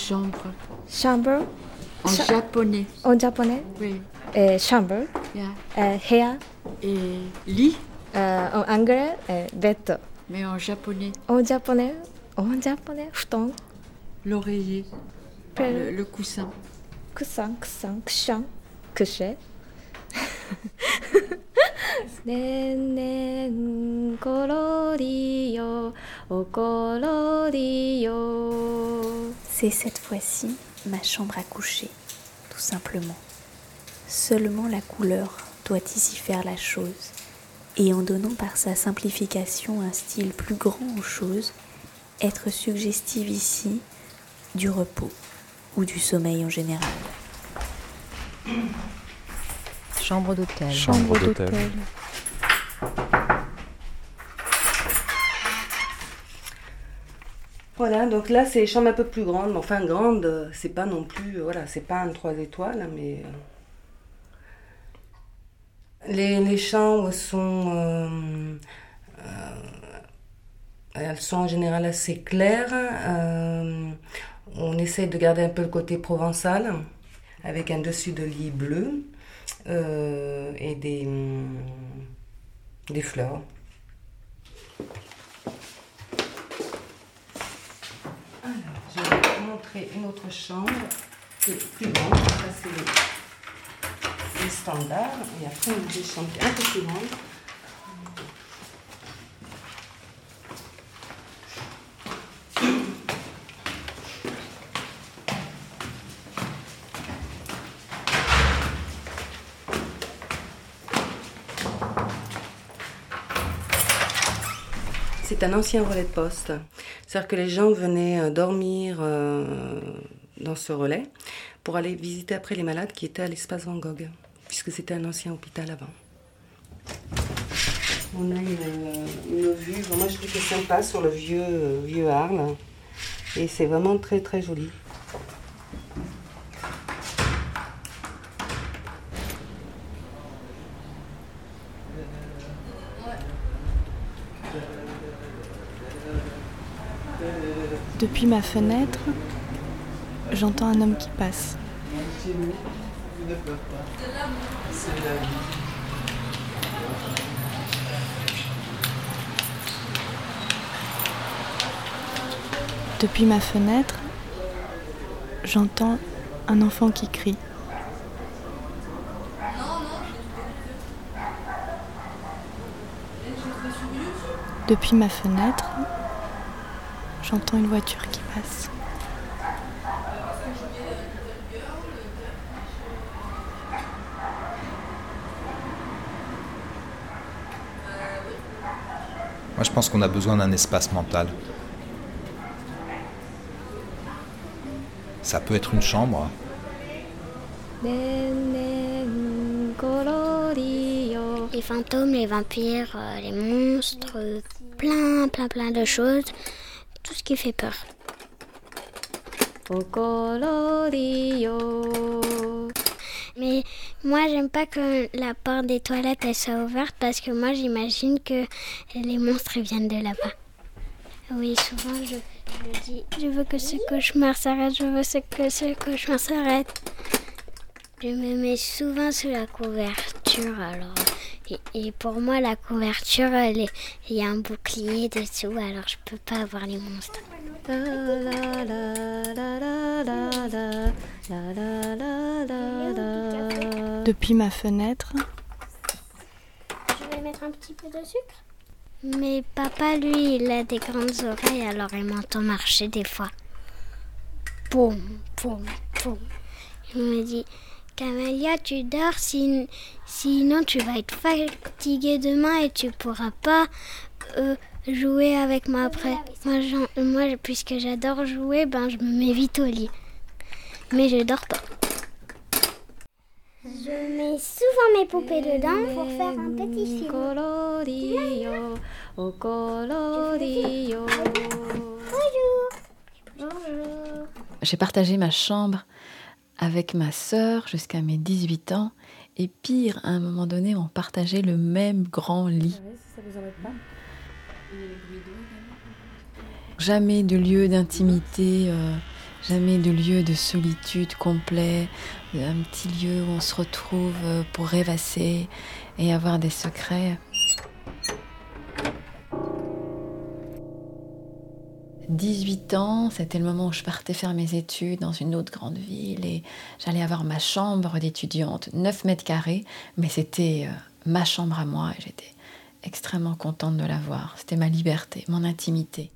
chambre. Chambre. En japonais. En japonais. Oui. Chambre. Yeah. Héa. Et lit. En anglais, bed. Mais en japonais. En japonais. Futon. L'oreiller. Le coussin. Coussin. Coucher. Nen kororio, okororio. C'est cette fois-ci ma chambre à coucher, tout simplement. Seulement la couleur doit ici faire la chose, et en donnant par sa simplification un style plus grand aux choses, être suggestive ici du repos ou du sommeil en général. Chambre d'hôtel. Chambre d'hôtel. Voilà, donc là c'est une chambre un peu plus grande, mais enfin grande, c'est pas non plus, voilà, c'est pas un 3 étoiles, mais les chambres sont, elles sont en général assez claires. On essaye de garder un peu le côté provençal, avec un dessus de lit bleu et des fleurs. Alors, je vais vous montrer une autre chambre qui est plus grande. Ça, c'est les standards. Et après, une des chambres un peu plus grande. C'est un ancien relais de poste. C'est-à-dire que les gens venaient dormir dans ce relais pour aller visiter après les malades qui étaient à l'espace Van Gogh, puisque c'était un ancien hôpital avant. On a une vue, moi je trouve que c'est sympa sur le vieux Arles, et c'est vraiment très très joli. Depuis ma fenêtre, j'entends un homme qui passe. Depuis ma fenêtre, j'entends un enfant qui crie. Depuis ma fenêtre, j'entends une voiture qui passe. Moi, je pense qu'on a besoin d'un espace mental. Ça peut être une chambre. Les fantômes, les vampires, les monstres, plein de choses. Tout ce qui fait peur. Mais moi, j'aime pas que la porte des toilettes elle soit ouverte parce que moi, j'imagine que les monstres viennent de là-bas. Oui, souvent, je dis, je veux que ce cauchemar s'arrête, je veux que ce cauchemar s'arrête. Je me mets souvent sous la couverture, alors. Et pour moi, la couverture, il y a un bouclier dessous, alors je peux pas avoir les monstres. Depuis ma fenêtre, je vais mettre un petit peu de sucre. Mais papa, lui, il a des grandes oreilles, alors il m'entend marcher des fois. Poum, poum, poum. Il me dit, Camélia, tu dors, sinon tu vas être fatiguée demain et tu pourras pas jouer avec moi après. Moi, puisque j'adore jouer, je me mets vite au lit. Mais je dors pas. Je mets souvent mes poupées dedans pour faire un petit film. Bonjour. J'ai partagé ma chambre avec ma sœur jusqu'à mes 18 ans. Et pire, à un moment donné, on partageait le même grand lit. Jamais de lieu d'intimité, Jamais de lieu de solitude complet, un petit lieu où on se retrouve pour rêvasser et avoir des secrets. 18 ans, c'était le moment où je partais faire mes études dans une autre grande ville et j'allais avoir ma chambre d'étudiante, 9 mètres carrés, mais c'était ma chambre à moi et j'étais extrêmement contente de l'avoir. C'était ma liberté, mon intimité.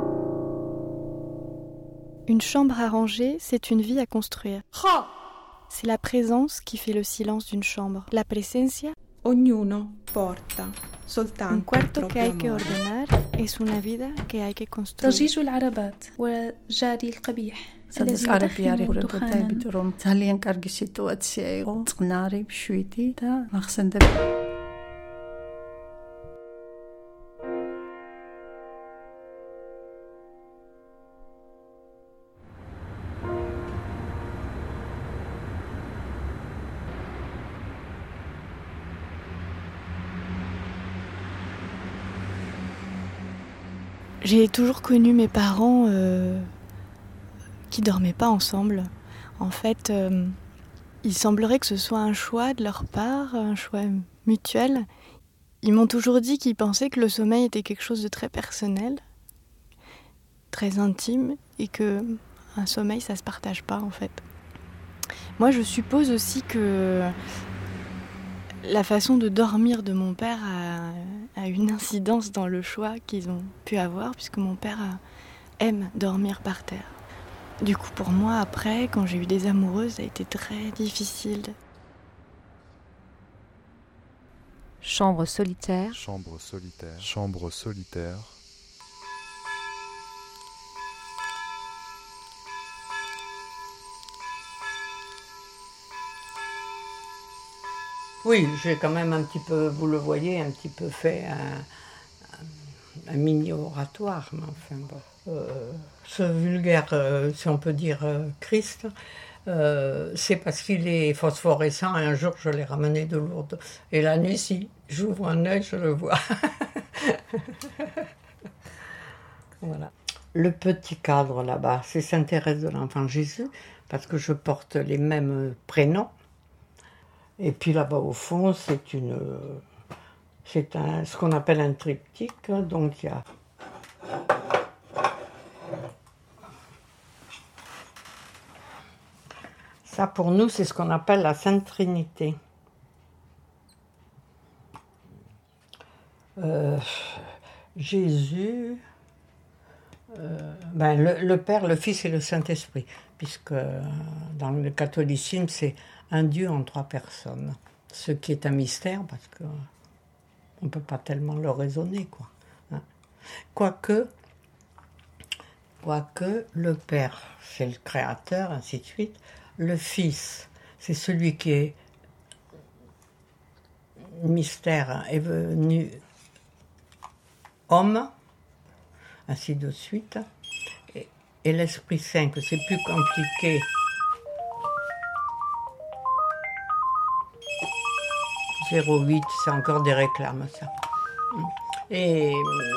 Une chambre à ranger, c'est une vie à construire. C'est la présence qui fait le silence d'une chambre. La presencia. Ognuno porta soltanto Un cuarto que hay que amore. ordenar es una vida que hay que construir. ضجيج العربات وجاري القبيح صدق عربي يعرف وربطاي بدروم تالين كارجي سيتواتسي تقناري بشويتي تا مخسن دب. J'ai toujours connu mes parents qui dormaient pas ensemble. En fait, il semblerait que ce soit un choix de leur part, un choix mutuel. Ils m'ont toujours dit qu'ils pensaient que le sommeil était quelque chose de très personnel, très intime, et que un sommeil, ça se partage pas en fait. Moi, je suppose aussi que la façon de dormir de mon père a une incidence dans le choix qu'ils ont pu avoir, puisque mon père aime dormir par terre. Du coup, pour moi, après, quand j'ai eu des amoureuses, ça a été très difficile. Chambre solitaire. Chambre solitaire. Chambre solitaire. Oui, j'ai quand même un petit peu, vous le voyez, un petit peu fait un mini-oratoire, mais enfin bon. Ce vulgaire, si on peut dire, Christ, c'est parce qu'il est phosphorescent et un jour je l'ai ramené de Lourdes. Et la nuit, si j'ouvre un œil, je le vois. Voilà. Le petit cadre là-bas, c'est Sainte-Thérèse de l'Enfant Jésus, parce que je porte les mêmes prénoms. Et puis là-bas au fond, c'est ce qu'on appelle un triptyque. Donc il y a ça pour nous, c'est ce qu'on appelle la Sainte Trinité. Jésus, le Père, le Fils et le Saint-Esprit, puisque dans le catholicisme, c'est un Dieu en 3 personnes, ce qui est un mystère parce qu'on ne peut pas tellement le raisonner, quoi. Hein. Quoique le Père, c'est le Créateur, ainsi de suite, le Fils, c'est celui qui est mystère, est venu homme, ainsi de suite, et l'Esprit Saint, que c'est plus compliqué. 08, c'est encore des réclames, ça. Et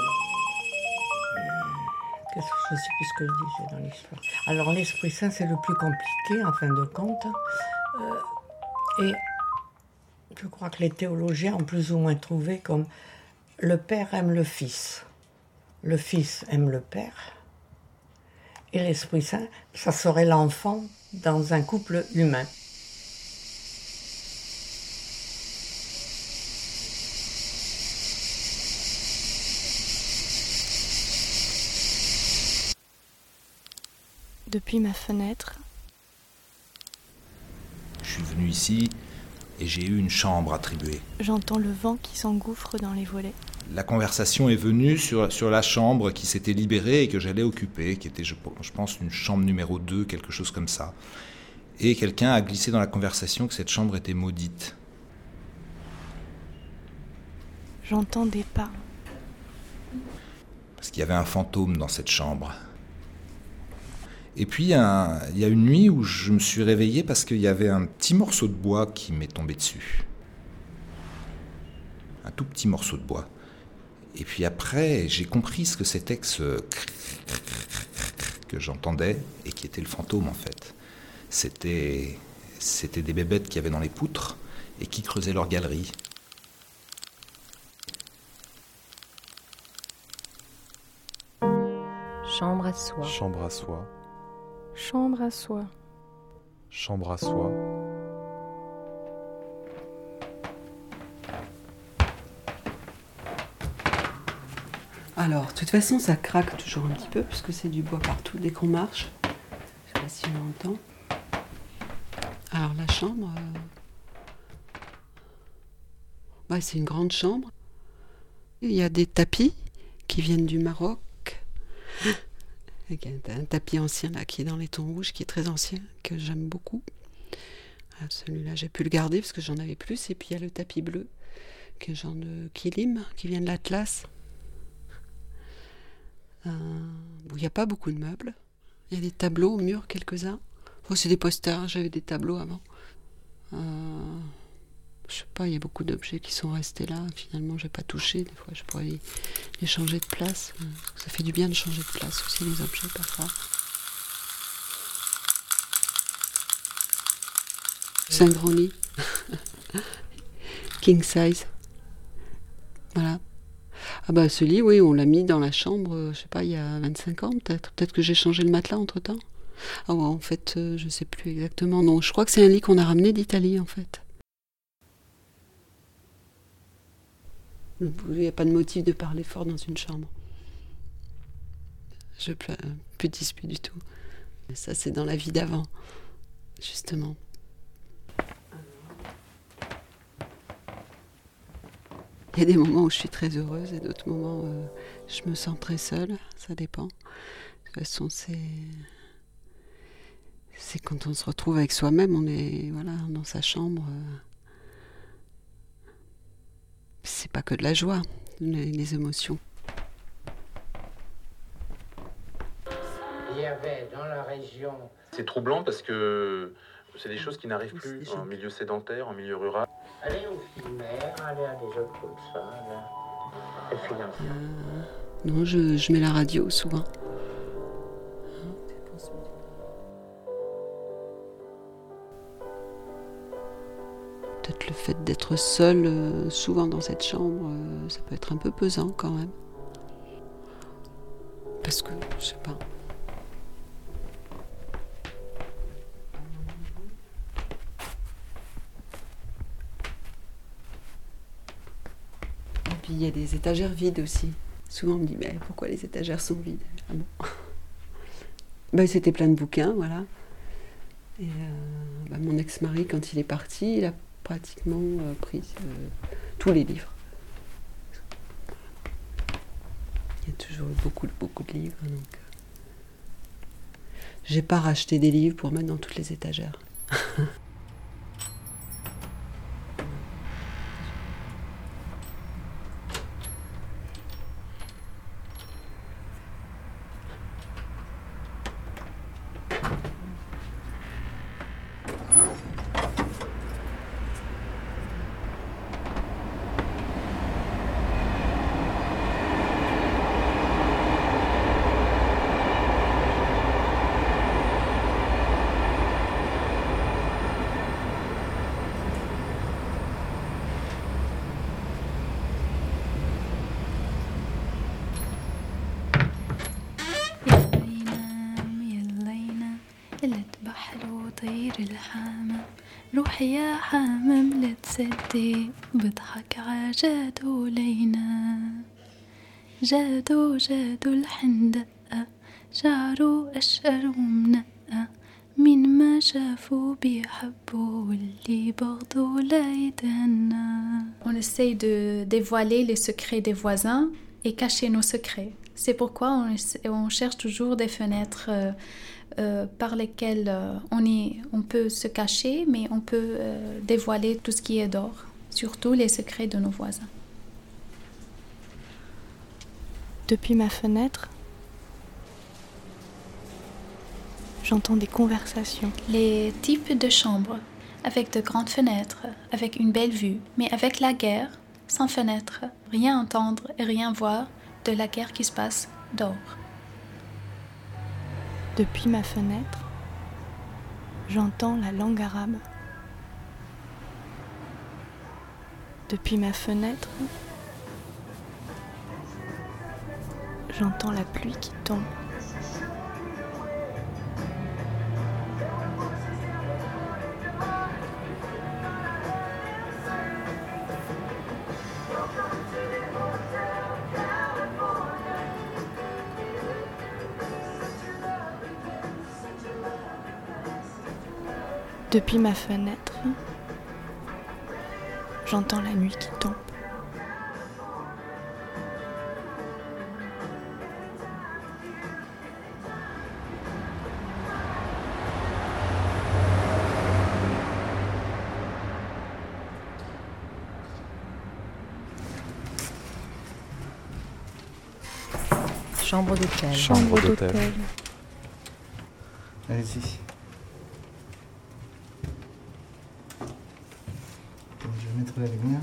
je ne sais plus ce que je disais dans l'histoire. Alors l'Esprit Saint, c'est le plus compliqué, en fin de compte. Et je crois que les théologiens ont plus ou moins trouvé comme le Père aime le Fils aime le Père, et l'Esprit Saint, ça serait l'enfant dans un couple humain. Depuis ma fenêtre. Je suis venu ici et j'ai eu une chambre attribuée. J'entends le vent qui s'engouffre dans les volets. La conversation est venue sur la chambre qui s'était libérée et que j'allais occuper, qui était, je pense, une chambre numéro 2, quelque chose comme ça. Et quelqu'un a glissé dans la conversation que cette chambre était maudite. J'entends des pas. Parce qu'il y avait un fantôme dans cette chambre. Et puis, il y a une nuit où je me suis réveillé parce qu'il y avait un petit morceau de bois qui m'est tombé dessus. Un tout petit morceau de bois. Et puis après, j'ai compris ce que c'était que ce... que j'entendais et qui était le fantôme en fait. C'était des bébêtes qu'il y avait dans les poutres et qui creusaient leur galerie. Chambre à soi. Chambre à soi. Chambre à soi. Chambre à soi. Alors, de toute façon, ça craque toujours un petit peu, puisque c'est du bois partout dès qu'on marche. Je sais pas si on entend. Alors, la chambre... c'est une grande chambre. Il y a des tapis qui viennent du Maroc. Il y a un tapis ancien là, qui est dans les tons rouges, qui est très ancien, que j'aime beaucoup. Alors, celui-là, j'ai pu le garder parce que j'en avais plus. Et puis, il y a le tapis bleu, qui est genre de kilim, qui vient de l'Atlas. Il n'y a pas beaucoup de meubles. Il y a des tableaux au mur, quelques-uns. C'est des posters, j'avais des tableaux avant. Je sais pas, il y a beaucoup d'objets qui sont restés là. Finalement, je n'ai pas touché. Des fois, je pourrais les changer de place. Ça fait du bien de changer de place aussi, les objets, parfois. C'est un grand lit. King size. Voilà. Ce lit, oui, on l'a mis dans la chambre, je sais pas, il y a 25 ans peut-être. Peut-être que j'ai changé le matelas entre-temps. En fait, je sais plus exactement. Non, je crois que c'est un lit qu'on a ramené d'Italie, en fait. Il n'y a pas de motif de parler fort dans une chambre. Je plus dispute du tout. Ça, c'est dans la vie d'avant, justement. Il y a des moments où je suis très heureuse et d'autres moments où je me sens très seule. Ça dépend. De toute façon, c'est quand on se retrouve avec soi-même, on est dans sa chambre. C'est pas que de la joie, les émotions. Il y avait dans la région... C'est troublant parce que c'est des choses qui n'arrivent plus en milieu sédentaire, en milieu rural. Allez au filmaire, allez à des autres comme ça, là. Et financier. Non, je mets la radio souvent. Peut-être le fait d'être seule souvent dans cette chambre, ça peut être un peu pesant quand même. Parce que, je sais pas. Et puis il y a des étagères vides aussi. Souvent on me dit, mais pourquoi les étagères sont vides? Ah bon. C'était plein de bouquins, voilà. Et mon ex-mari, quand il est parti, il a pratiquement pris tous les livres. Il y a toujours beaucoup de livres, donc j'ai pas racheté des livres pour mettre dans toutes les étagères. روحي يا حمام لا تصدي بضحك عجادو لينا جادو الحندقة شعره أشقر ومنقة من ما شافوا بيحبوا واللي بغضوا لا يتهنى. On essaye de dévoiler les secrets des voisins et cacher nos secrets. C'est pourquoi on cherche toujours des fenêtres par lesquelles on peut se cacher, mais on peut dévoiler tout ce qui est dehors, surtout les secrets de nos voisins. Depuis ma fenêtre, j'entends des conversations. Les types de chambres, avec de grandes fenêtres, avec une belle vue, mais avec la guerre, sans fenêtre, rien entendre et rien voir de la guerre qui se passe dehors. Depuis ma fenêtre, j'entends la langue arabe. Depuis ma fenêtre, j'entends la pluie qui tombe. Depuis ma fenêtre, j'entends la nuit qui tombe. Chambre d'hôtel. Chambre d'hôtel. Allez-y. Je vais mettre la lumière.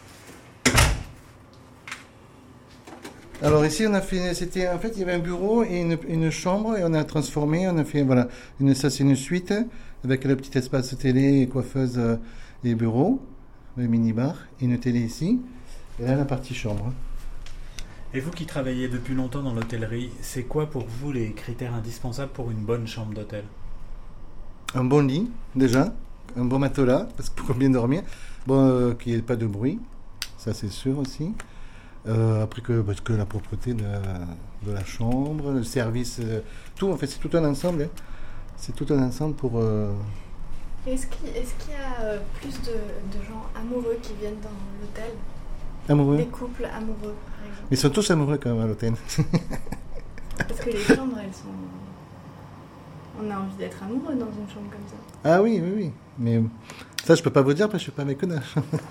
Alors ici on a fait, c'était en fait il y avait un bureau et une chambre et on a transformé, on a fait voilà, ça c'est une suite avec le petit espace télé, coiffeuse et bureau, le mini-bar et une télé ici. Et là la partie chambre. Et vous qui travaillez depuis longtemps dans l'hôtellerie, c'est quoi pour vous les critères indispensables pour une bonne chambre d'hôtel? Un bon lit déjà, un bon matelas parce que pour bien dormir, bon qu'il n'y ait pas de bruit, ça c'est sûr aussi. Après parce que la propreté de la chambre, le service, tout en fait c'est tout un ensemble. Hein. C'est tout un ensemble pour. Est-ce qu'il y a plus de gens amoureux qui viennent dans l'hôtel? Amoureux? Des couples amoureux, par exemple. Ils sont tous amoureux quand même à l'hôtel. Parce que les chambres, elles sont. On a envie d'être amoureux dans une chambre comme ça. Ah oui, oui, oui. Mais ça, je peux pas vous dire parce que je suis pas méconnasse.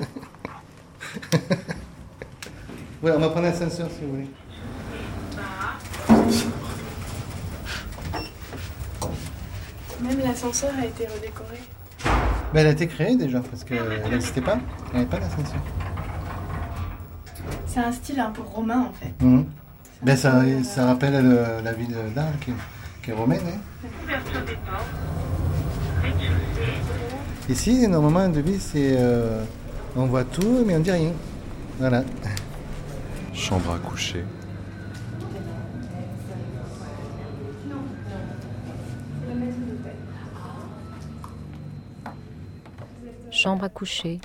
Ouais, on va prendre l'ascenseur si vous voulez. Même l'ascenseur a été redécoré. Ben, elle a été créée déjà parce qu'elle n'existait pas. Il n'y avait pas d'ascenseur. C'est un style un peu romain en fait. Mmh. Ben, ça rappelle la ville d'Arles qui est romaine. Hein. Ici, normalement, un devis, c'est on voit tout, mais on dit rien. Voilà. Chambre à coucher. Chambre à coucher.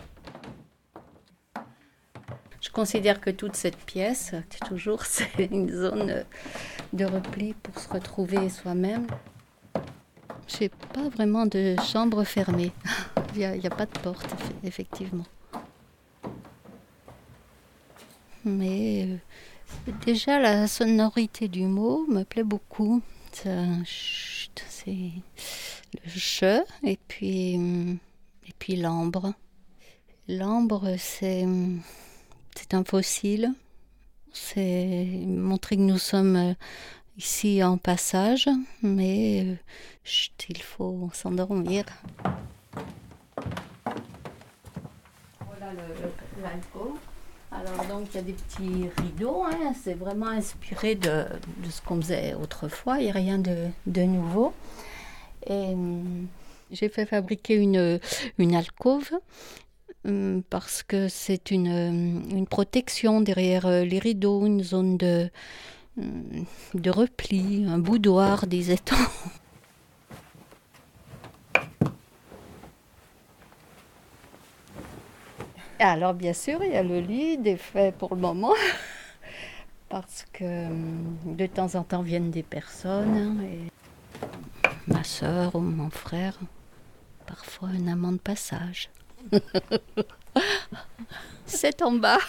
Je considère que toute cette pièce, toujours, c'est une zone de repli pour se retrouver soi-même. Je n'ai pas vraiment de chambre fermée. Il n'y a pas de porte, effectivement. Mais déjà, la sonorité du mot me plaît beaucoup. C'est le che et puis l'ambre. L'ambre, c'est un fossile. C'est montrer que nous sommes ici en passage, mais il faut s'endormir. Voilà l'alcôve. Alors donc il y a des petits rideaux, hein. C'est vraiment inspiré de ce qu'on faisait autrefois, il n'y a rien de nouveau. Et j'ai fait fabriquer une alcôve parce que c'est une protection derrière les rideaux, une zone de repli, un boudoir, disait-on. Alors bien sûr, il y a le lit défait pour le moment, parce que de temps en temps viennent des personnes, et ma sœur ou mon frère, parfois un amant de passage. C'est en bas,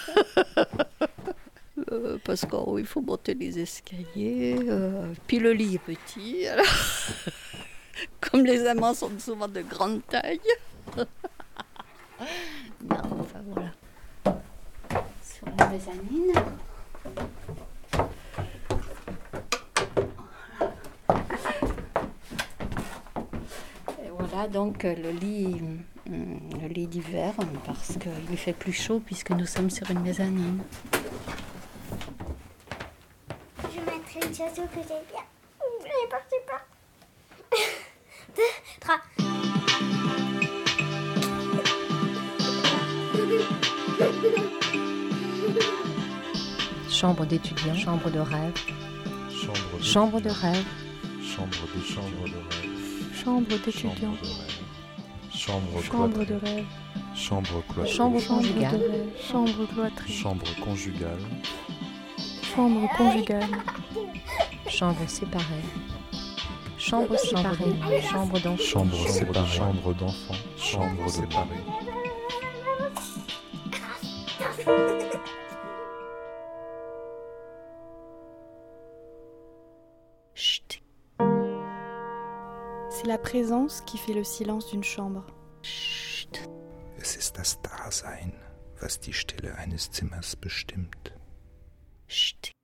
parce qu'il faut monter les escaliers, puis le lit est petit, alors, comme les amants sont souvent de grande taille. Non, enfin voilà. Sur la mezzanine. Et voilà donc le lit d'hiver, parce qu'il fait plus chaud puisque nous sommes sur une mezzanine. Je mettrai une chanson que j'aime bien. Je ne porte pas. Chambre d'étudiant, chambre de rêve, chambre de rêve, chambre de rêve, chambre d'étudiant, chambre de rêve, chambre cloîtrée, chambre conjugale, chambre cloîtrée, chambre conjugale, chambre conjugale, chambre séparée, chambre séparée, chambre d'enfant, chambre séparée, chambre d'enfant, chambre séparée. C'est la présence qui fait le silence d'une chambre. Es ist das Dasein, was die Stille eines Zimmers bestimmt.